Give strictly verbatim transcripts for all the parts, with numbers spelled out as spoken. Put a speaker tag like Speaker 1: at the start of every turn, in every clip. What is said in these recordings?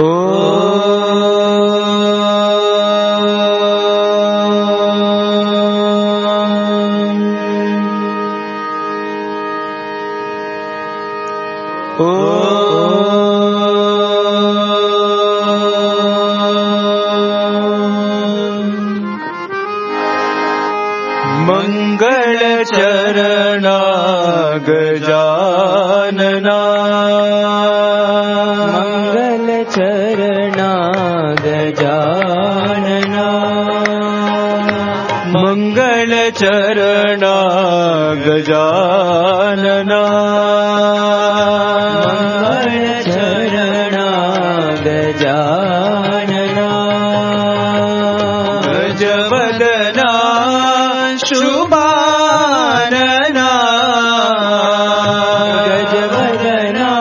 Speaker 1: मंगलचरणा गजानना
Speaker 2: मंगलचरणा गजानना
Speaker 1: मंगलचरणा गजानना
Speaker 2: मंगलचरणा गजानना
Speaker 1: गजवदना शुभानना
Speaker 2: गजवदना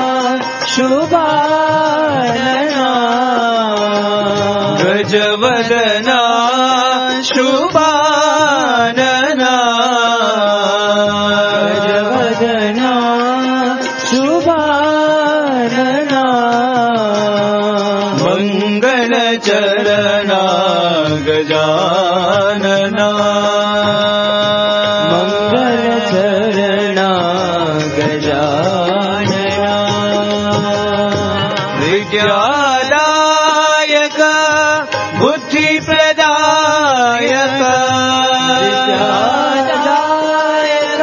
Speaker 2: शुभानना
Speaker 1: गजवदना शुभानना
Speaker 2: गजवदना शुभानना
Speaker 1: मंगलचरणा गजानना
Speaker 2: मंगलचरणा गजानना
Speaker 1: विद्यादायक बुद्धिप्रदायक
Speaker 2: विद्यादायक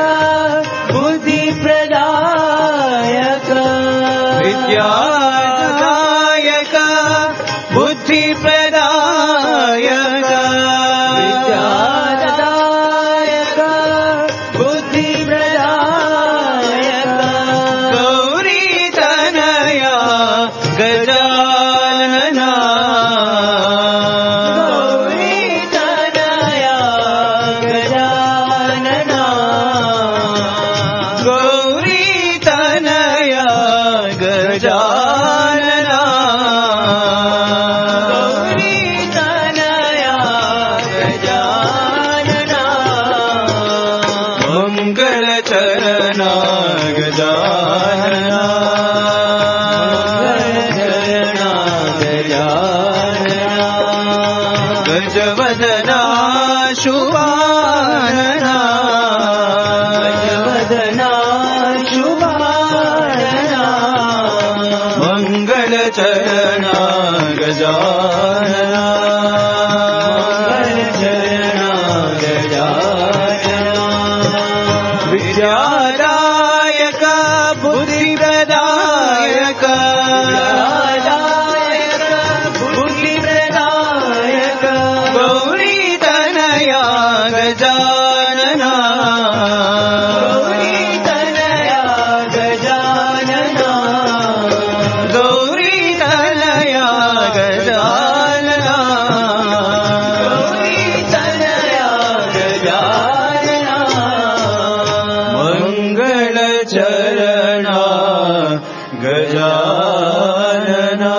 Speaker 2: बुद्धिप्रदायक
Speaker 1: विद्यादायक बुद्धिप्रदायक
Speaker 2: विद्यादायक बुद्धिप्रदायक
Speaker 1: गौरी तनया गजानना
Speaker 2: गौरी तनया गजानना
Speaker 1: गौरी तनया गजानना
Speaker 2: गौरी तनया गजानना
Speaker 1: मंगलचरणा गजानना
Speaker 2: मंगलचरणा गजानना
Speaker 1: गजवदना शुभानना
Speaker 2: गजवदना शुभानना
Speaker 1: मंगलचरणा गजानना
Speaker 2: मंगलचरणा गजानना
Speaker 1: विद्यादायक बुद्धिप्रदायक
Speaker 2: विद्यादायक बुद्धिप्रदायक
Speaker 1: गौरी तनया गजानना
Speaker 2: गौरी तनया गजानना
Speaker 1: गौरी तनया गजानना
Speaker 2: गौरी तनया गजानना
Speaker 1: मंगलचरणा गजानना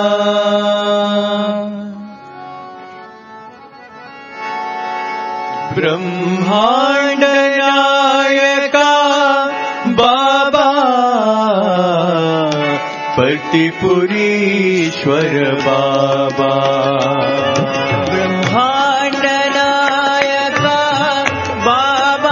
Speaker 1: ब्रह्मांड नायका बाबा पतिपुरीश्वर बाबा
Speaker 2: ब्रह्मांड नायका बाबा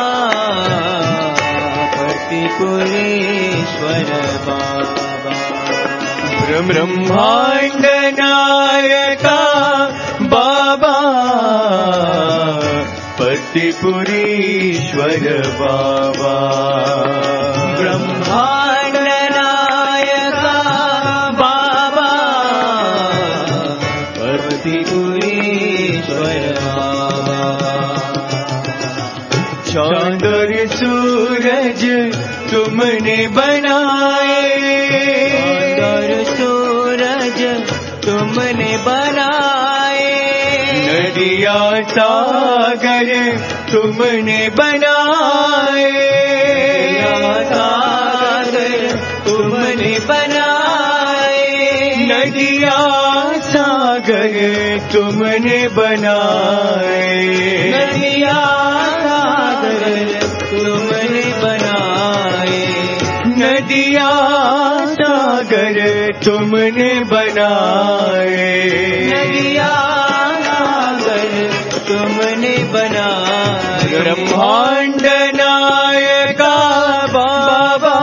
Speaker 2: पतिपुरीश्वर बाबा
Speaker 1: ब्रह्मांड नायका बाबा पतिपुरीश्वर बाबा
Speaker 2: ब्रह्मांड नायका बाबा पतिपुरीश्वर बाबा
Speaker 1: चांद और सूरज तुमने बनाए
Speaker 2: और सूरज तुमने बनाए
Speaker 1: नदिया सागर तुमने बनाए
Speaker 2: सागर तुमने बनाए
Speaker 1: नदिया सागर तुमने बनाए
Speaker 2: नदिया सागर तुमने बनाए
Speaker 1: नदिया सागर तुमने बनाए।
Speaker 2: नदिया सागर तुमने बनाए।
Speaker 1: ब्रह्मांड नायका बाबा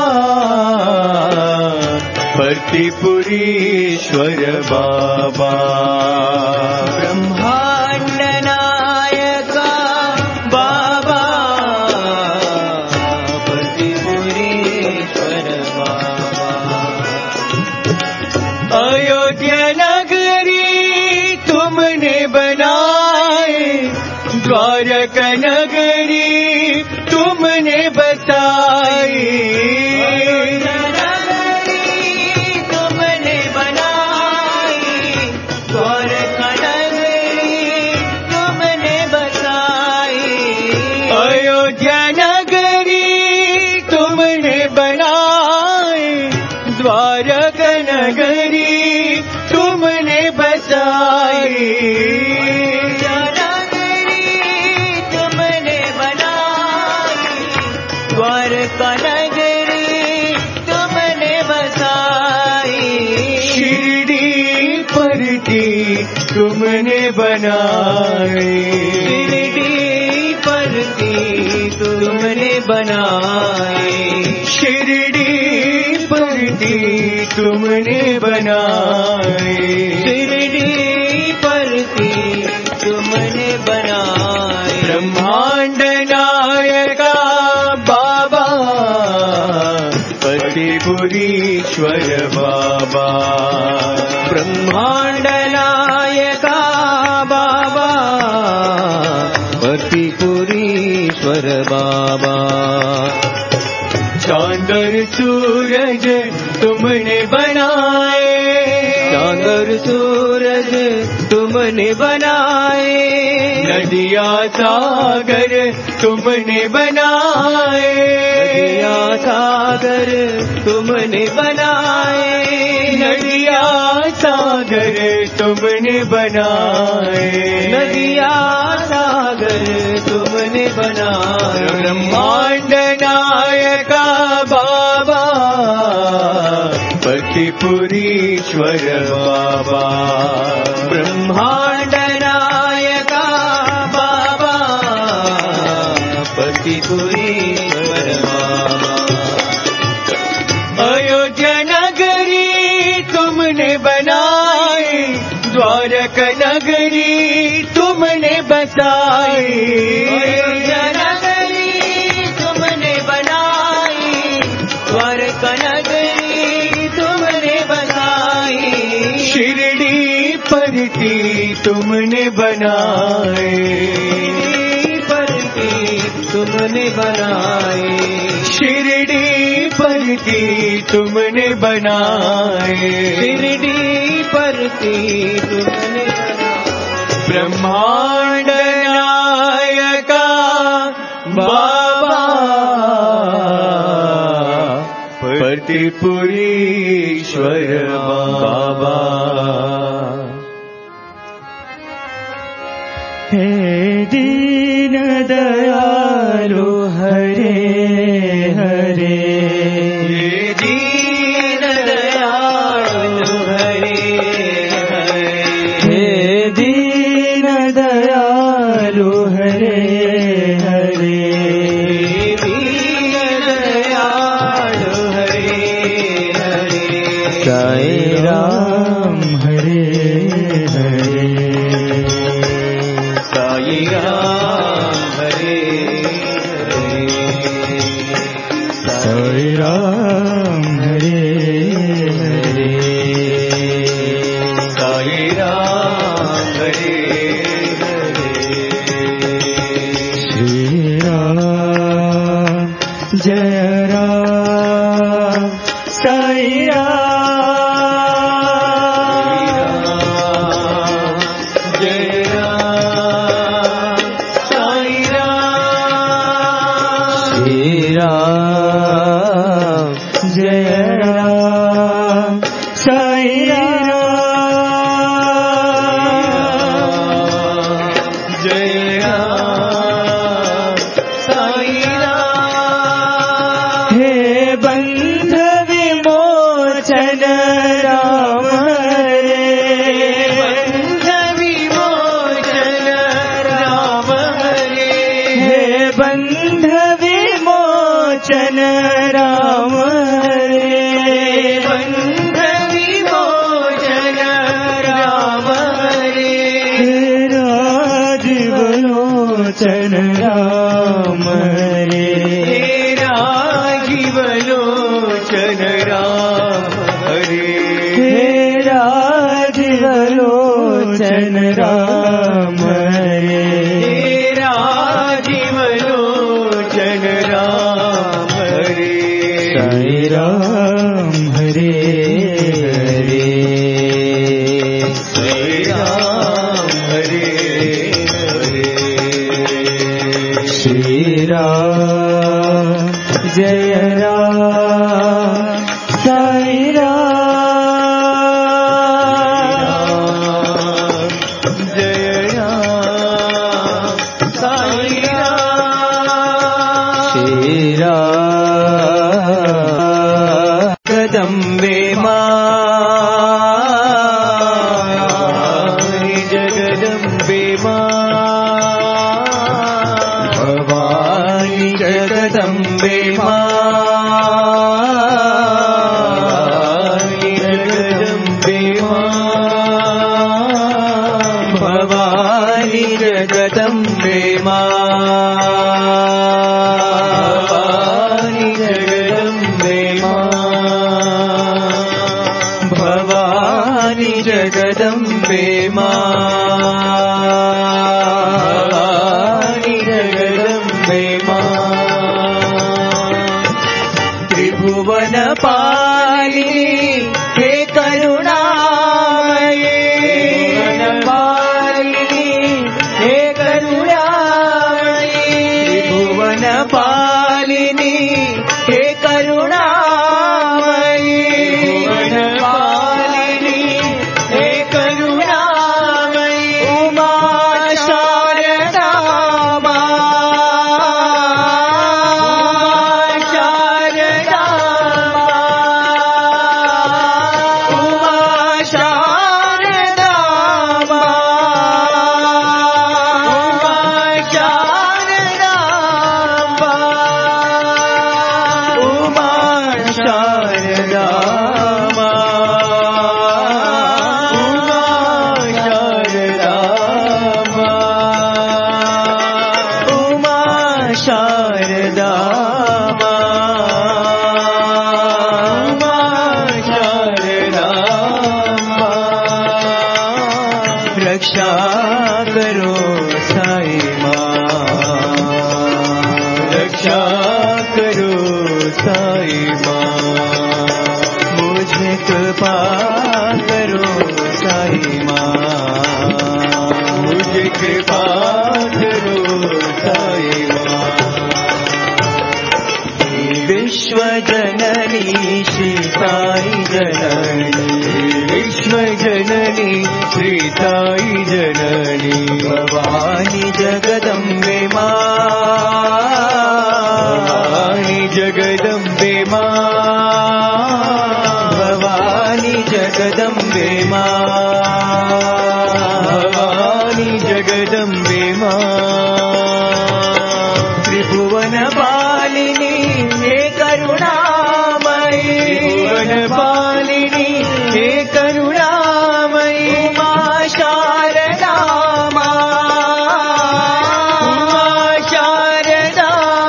Speaker 1: पतिपुरीश्वर बाबा।
Speaker 2: ब्रह्मांड नायका बाबा पतिपुरीश्वर बाबा।
Speaker 1: अयोध्या नगरी तुमने बनाए, द्वारका नगरी तुमने बसाई। द्वारका नगरी तुमने बसाई।
Speaker 2: तुमने बनाई द्वारका नगरी तुमने बसाई।
Speaker 1: शिरडी परती तुमने बनाई।
Speaker 2: शिरडी परती तुमने बनाई।
Speaker 1: शिरडी परती तुमने बनाई।
Speaker 2: शिरडी परती तुमने बनाई।
Speaker 1: ब्रह्मांड नायका बाबा पतिपुरीश्वर बाबा।
Speaker 2: ब्रह्मांड नायका बाबा पतिपुरीश्वर बाबा।
Speaker 1: चांद और सूरज तुमने बनाए।
Speaker 2: चांद और सूरज तुमने बनाए।
Speaker 1: नदिया सागर तुमने बनाए।
Speaker 2: नदिया सागर तुमने बनाए।
Speaker 1: नदिया सागर तुमने बनाए।
Speaker 2: नदिया सागर तुमने बनाए।
Speaker 1: ब्रह्मांड नायका बाबा पतिपुरीश्वर बाबा।
Speaker 2: ब्रह्मांड नायका बाबा पतिपुरीश्वर बाबा।
Speaker 1: अयोध्या नगरी तुमने बनाई, द्वारका नगरी तुमने बसाई।
Speaker 2: अयोध्या नगरी तुमने बनाई। द्वारका नगरी तुमने बसाई।
Speaker 1: शिरडी परती तुमने बनाए।
Speaker 2: परती तुमने बनाई।
Speaker 1: शिरडी परती तुमने बनाए।
Speaker 2: शिरडी परती तुमने बनाई।
Speaker 1: ब्रह्मांड नायका बाबा पतिपुरीश्वर बाबा।
Speaker 2: हे दीन दयालु हरे हरे।
Speaker 1: हे दीन दयालु हरे हरे।
Speaker 2: हे दीन दयालु हरे हरे। दीन दयालु हरे हरे। साई राम हरे हरे। साई राम हरे हरे। साई राम हरे हरे।
Speaker 1: साई राम हरे हरे।
Speaker 2: श्री राम जय राम साई राम। राजीवलोचन राम हरे
Speaker 1: हे राजीवलोचन राम हरे
Speaker 2: हे राजीवलोचन राम हरे
Speaker 1: हे राजीवलोचन राम हरे
Speaker 2: साई राम हरे हरे
Speaker 1: साई राम हरे हरे
Speaker 2: श्री राम जय राम साई राम
Speaker 1: जय राम साई राम
Speaker 2: श्री राम कदम्बे
Speaker 1: माई जगदम्बे
Speaker 2: भवानी जगदम्बे
Speaker 1: माई जगदम्बे
Speaker 2: भवानी जगदम्बे
Speaker 1: भवानी जगदम्बे
Speaker 2: भवानी जगदम्बे
Speaker 1: भवानी जगदम्बे
Speaker 2: त्रिभुवन पालिनी हे करुणामये
Speaker 1: हे करुणामयी
Speaker 2: त्रिभुवन पालिनी हे करुणामयी
Speaker 1: भुवन पालिनी हे करुणामयी
Speaker 2: उमा शारदा
Speaker 1: शारदा
Speaker 2: उमा शारदा उमा शारदा उमा शारदा रक्षा करो साई माँ
Speaker 1: रक्षा करो साई माँ
Speaker 2: मुझे कृपा करो साई माँ
Speaker 1: मुझे कृपा करो साई माँ
Speaker 2: विश्व जननी श्री साई जननी
Speaker 1: विश्व जननी श्री साई जननी
Speaker 2: भवानी जगदम्बे माँ
Speaker 1: भवानी जगदम्बे माँ
Speaker 2: भवानी जगदम्बे माँ
Speaker 1: भवानी जगदम्बे माँ
Speaker 2: त्रिभुवन पालिनी हे करुणामयी
Speaker 1: भुवन पालिनी हे करुणामयी
Speaker 2: उमा शारदा
Speaker 1: उमा शारदा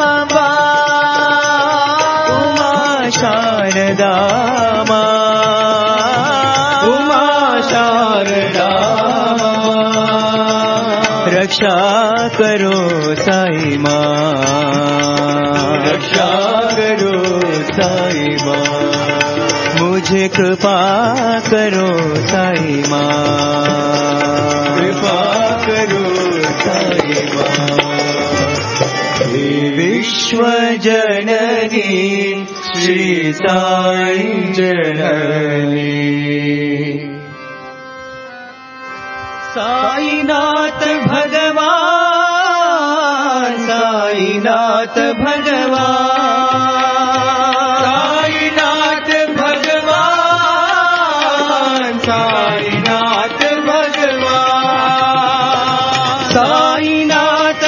Speaker 2: उमा शारदा
Speaker 1: उमा शारदा
Speaker 2: रक्षा करो साई माँ
Speaker 1: रक्षा करो साई माँ
Speaker 2: मुझे कृपा करो साई माँ
Speaker 1: कृपा करो साई माँ
Speaker 2: हे विश्व जननी श्री साई जननी
Speaker 1: साईनाथ भगवान साईनाथ भगवान साईनाथ भगवान साईनाथ भगवान साईनाथ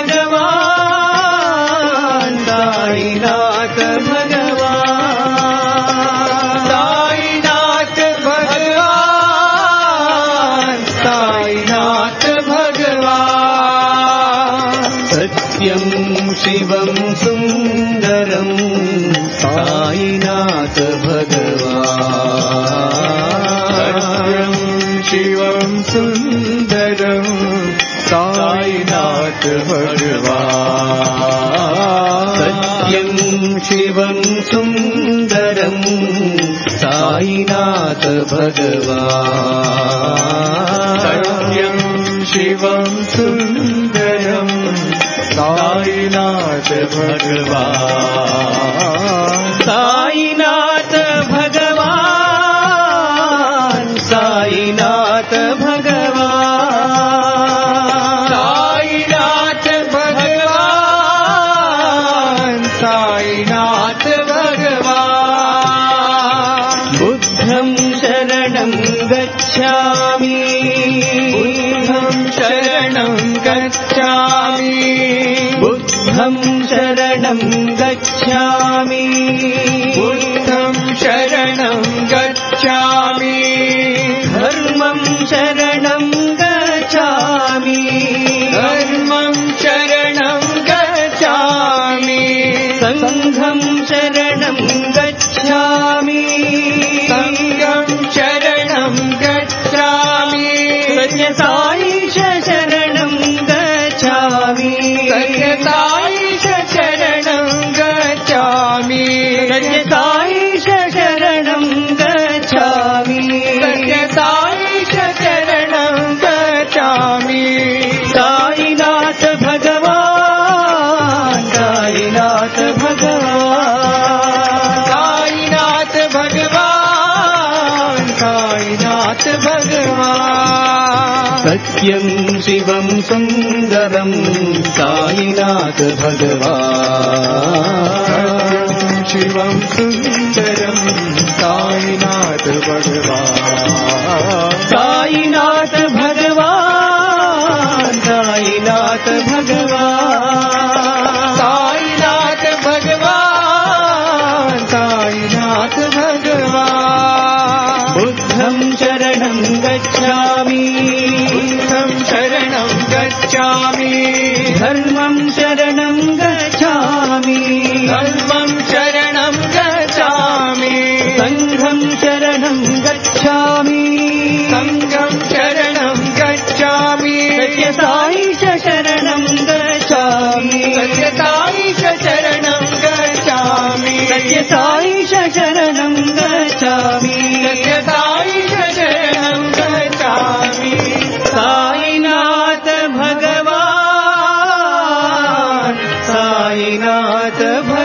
Speaker 1: भगवान साईनाथ भगवान साईनाथ भगवान साईनाथ भगवान
Speaker 2: सत्यं शिवं सुन्दरं साईनाथ भगवान्
Speaker 1: शिवं सुन्दरं साईनाथ भगवान्
Speaker 2: सत्यं शिवं सुन्दरं साईनाथ भगवान्
Speaker 1: सत्यं शिवं सुन्दरं साईनाथ भगवान्
Speaker 2: साईनाथ भगवान् साईनाथ भगवान्
Speaker 1: साईनाथ भगवान् साईनाथ भगवान्
Speaker 2: बुद्धं शरणं गच्छामि
Speaker 1: बुद्धं शरणं गच्छामि
Speaker 2: बुद्धं शरणं गच्छामि
Speaker 1: बुद्धं शरणं गच्छामि
Speaker 2: धर्मं शरणं गच्छामि
Speaker 1: धर्मं शरणं गच्छामि
Speaker 2: संघं शरणं गच्छामि
Speaker 1: संघं शरणं गच्छामि
Speaker 2: सत्यसाईश शरणं गच्छामि
Speaker 1: सत्यसाईश शरणं गच्छामि
Speaker 2: सत्यसाईश शरणं गच्छामि
Speaker 1: सत्यसाईश शरणं गच्छामि
Speaker 2: साईनाथ भगवान् साईनाथ भगवान्
Speaker 1: साईनाथ भगवान् साईनाथ भगवान्
Speaker 2: सत्यं शिवं सुन्दरं साईनाथ भगवान्
Speaker 1: शिवं सुन्दरं साईनाथ भगवान्
Speaker 2: साईनाथ भगवान् साईनाथ भगवान्
Speaker 1: साईनाथ भगवान् साईनाथ भगवान्
Speaker 2: बुद्धं शरणं गच्छामि
Speaker 1: बुद्धं शरणं गच्छामि
Speaker 2: धर्मं शरणं गच्छामि
Speaker 1: धर्मं शरणं गच्छामि
Speaker 2: संघं शरणं गच्छामि
Speaker 1: संघं शरणं गच्छामि
Speaker 2: सत्यसाईश शरणं गच्छामि
Speaker 1: सत्यसाईश शरणं गच्छामि
Speaker 2: सत्यसाईश शरणं गच्छामि
Speaker 1: सत्यसाईश शरणं गच्छामि
Speaker 2: साईनाथ भगवान् साईनाथ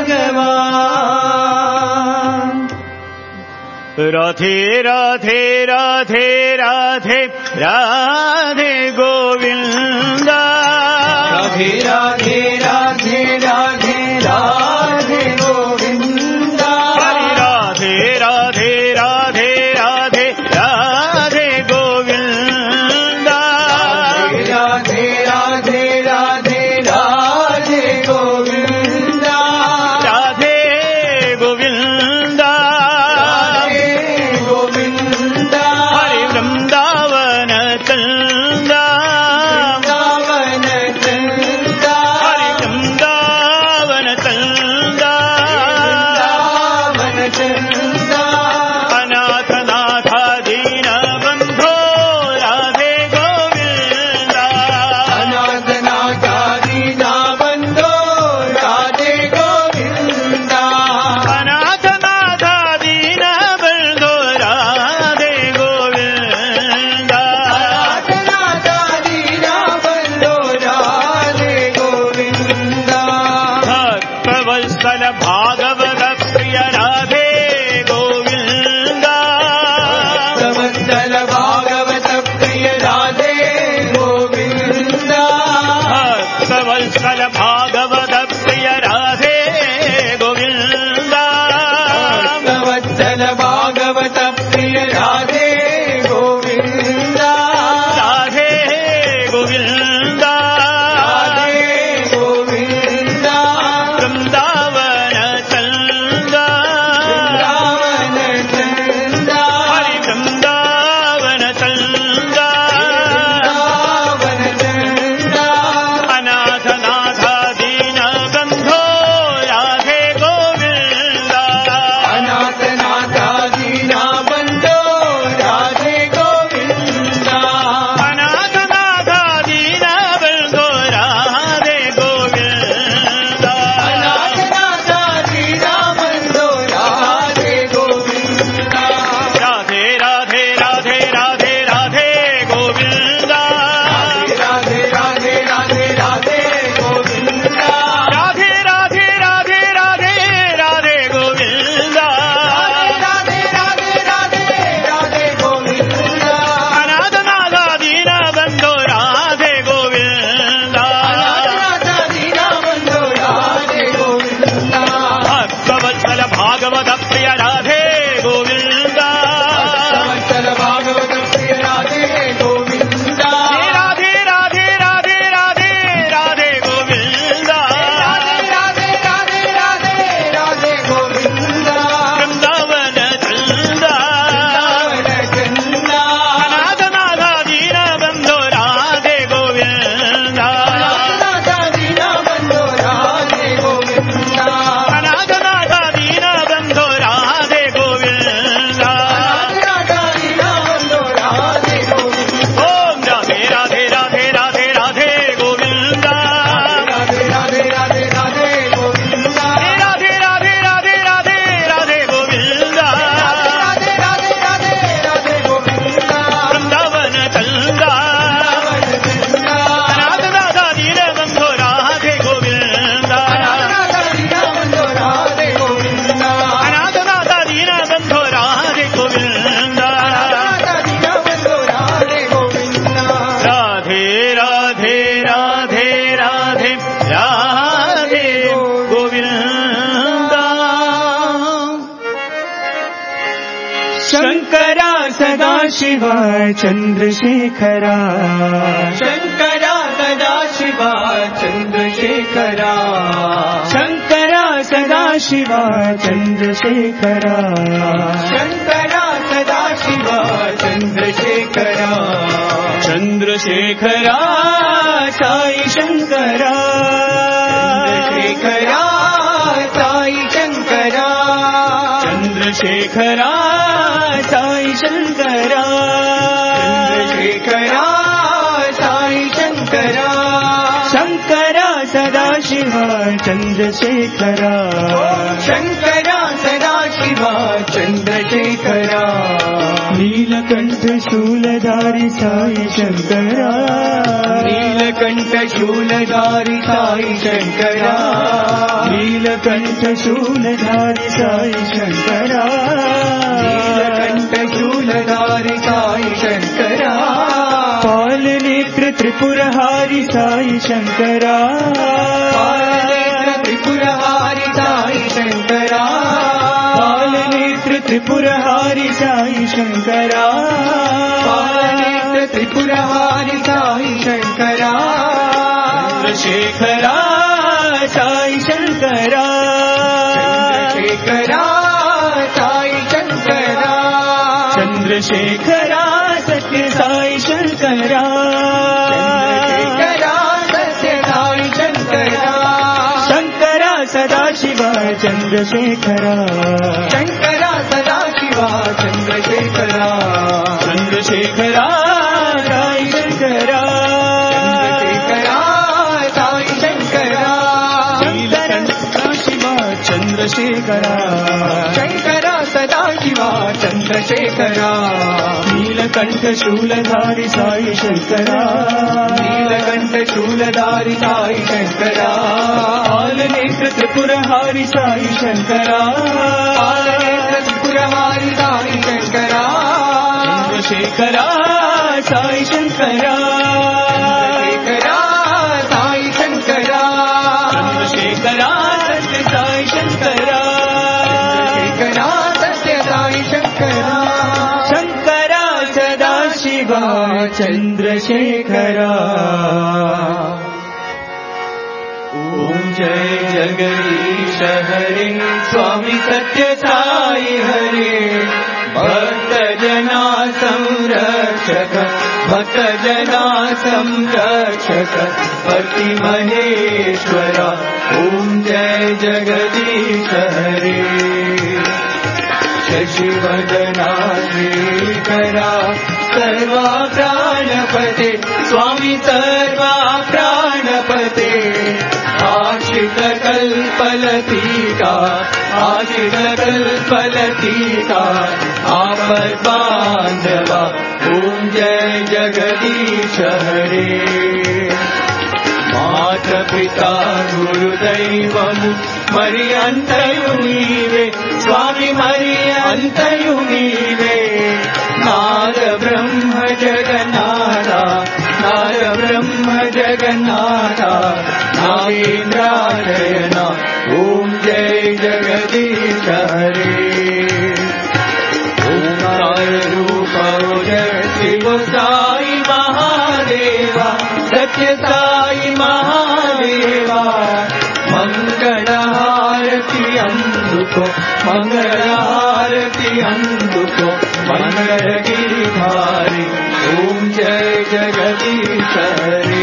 Speaker 2: भगवान्
Speaker 3: राधे राधे राधे राधे राधे गोविंद
Speaker 1: राधे राधे राधे राधे राधे गोविंद
Speaker 3: राधे राधे राधे राधे राधे गोविंद
Speaker 1: राधे राधे राधे राधे गोविंद
Speaker 3: राधे गोविंद
Speaker 1: राधे गोविंद
Speaker 3: हरे वृंदावन चंदा
Speaker 1: वृंदावन चंदा
Speaker 2: सदाशिव चन्द्रशेखरा
Speaker 1: शङ्करा सदाशिव चन्द्रशेखरा
Speaker 2: शङ्करा सदाशिव चन्द्रशेखरा
Speaker 1: शङ्करा सदाशिव चन्द्रशेखरा
Speaker 2: चन्द्रशेखरा साई शङ्करा
Speaker 1: चन्द्रशेखरा साई शङ्करा
Speaker 2: चन्द्रशेखरा साई शङ्करा
Speaker 1: चन्द्रशेखरा साई शङ्करा
Speaker 2: शङ्करा सदाशिव चन्द्रशेखरा
Speaker 1: शङ्करा सदाशिव चन्द्रशेखरा
Speaker 2: नीलकण्ठ शूलधारि साई शङ्करा
Speaker 1: नीलकण्ठ शूलधारि साई शङ्करा
Speaker 2: नीलकण्ठ शूलधारि साई शङ्करा
Speaker 1: नीलकण्ठ शूलधारि साई शङ्करा
Speaker 2: पालनेत्र त्रिपुरहारि साई शङ्करा
Speaker 1: पालनेत्र त्रिपुरहारि साई शङ्करा
Speaker 2: पालनेत्र त्रिपुरहारि साई शङ्करा
Speaker 1: पालनेत्र त्रिपुरहारि साई शङ्करा
Speaker 2: चन्द्रशेखरा साई शङ्करा
Speaker 1: चन्द्रशेखरा साई शङ्करा
Speaker 2: चन्द्रशेखरा सत्य साई शङ्करा
Speaker 1: चन्द्रशेखरा सत्य साई शङ्करा
Speaker 2: शङ्करा सदाशिव चन्द्रशेखरा
Speaker 1: शङ्करा सदाशिव चन्द्रशेखरा
Speaker 2: चन्द्रशेखरा साई शङ्करा
Speaker 1: चन्द्रशेखरा साई शङ्करा
Speaker 2: सदाशिव चन्द्रशेखरा
Speaker 1: शङ्करा सदाशिव चन्द्रशेखरा
Speaker 2: नीलकण्ठ शूलधारि साई शङ्करा
Speaker 1: नीलकण्ठ शूलधारि साई शङ्करा
Speaker 2: पालनेत्र त्रिपुरहारि साई शङ्करा
Speaker 1: पालनेत्र त्रिपुरहारि साई शङ्करा
Speaker 2: चन्द्रशेखरा साई शङ्करा
Speaker 1: चन्द्रशेखरा साई शङ्करा
Speaker 2: चन्द्रशेखरा सत्य साई शङ्करा
Speaker 1: शङ्करा सत्य साई शङ्करा
Speaker 2: शङ्करा सदाशिव चन्द्रशेखरा
Speaker 1: ॐ जय जगदीश हरे स्वामी सत्य साई हरे भक्त जना संरक्षक भक्त जना संरक्षक पति महेश्वरा ॐ जय जगदीश हरे शशिवदना श्रीकरा सर्वा प्राणपते स्वामी सर्वा प्राणपते आश्रित कल्पलतिका आश्रित कल्पलतिका आपद बांधवा ॐ जय जगदीश हरे मात पिता गुरुदैवము మరి అంతయు నీవే స్వామి మరి అంతయు నీవే నాద బ్రహ్మ జగన్నాథ నాద బ్రహ్మ జగన్నాథ నాగేంద్రాలయన ఓం జయ జగదీశ హరే ఓంకార రూప శివ సాయి మహాదేవ సత్య సాయి మహాదేవా మంగళహారతి అందుకో మంగళహారతి అందుకో మంగళగిరిధారి ఓం జయ జగదీశ హరే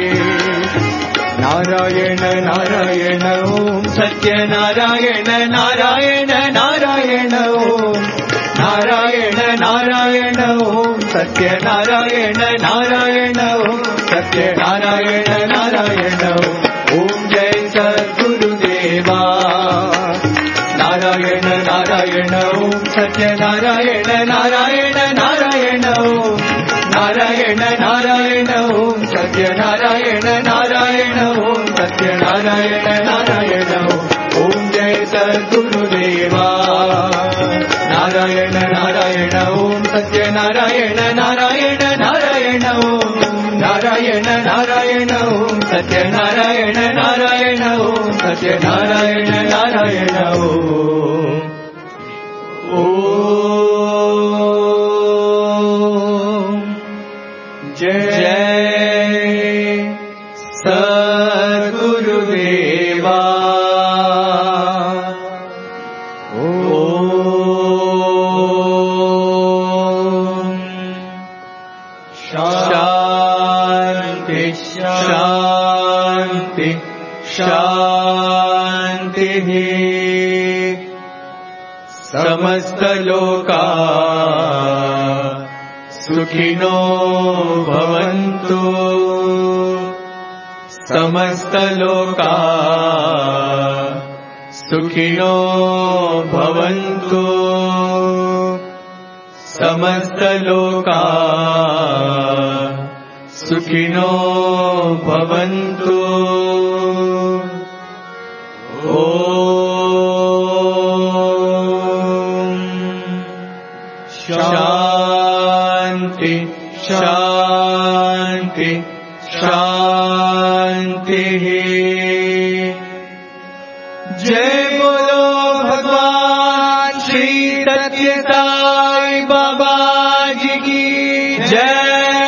Speaker 1: నారాయణ నారాయణ ఓం సత్యనారాయణ నారాయణ నారాయణ ఓం నారాయణ నారాయణ ఓం సత్యనారాయణ నారాయణ ఓం సత్యనారాయణ నారాయణ ఓం జయ సద్గురుదేవా నారాయణ నారాయణ ఓం సత్యనారాయణ నారాయణ నారాయణ ఓం నారాయణ నారాయణ ఓం సత్యనారాయణ నారాయణ ఓం సత్యనారాయణ నారాయణ ఓం జయ సద్గురుదేవా నారాయణ నారాయణ ఓం సత్యనారాయణ నారాయణ నారాయణ ఓం నారాయణ నారాయణ ఓం సత్యనారాయణ నారాయణ ఓం సత్యనారాయణ నారాయణ ఓం ఓం जय सद्गुरुदेवा। शांति शांति शांति समस्त लोका सुखिनो भवन्तु। समस्त लोका सुखिनो भवन्तु। समस्त लोका सुखिनो भवन्तु। ओम शांति शांति शांति। जय बोलो भगवान श्री सत्य साई बाबा जी की जय।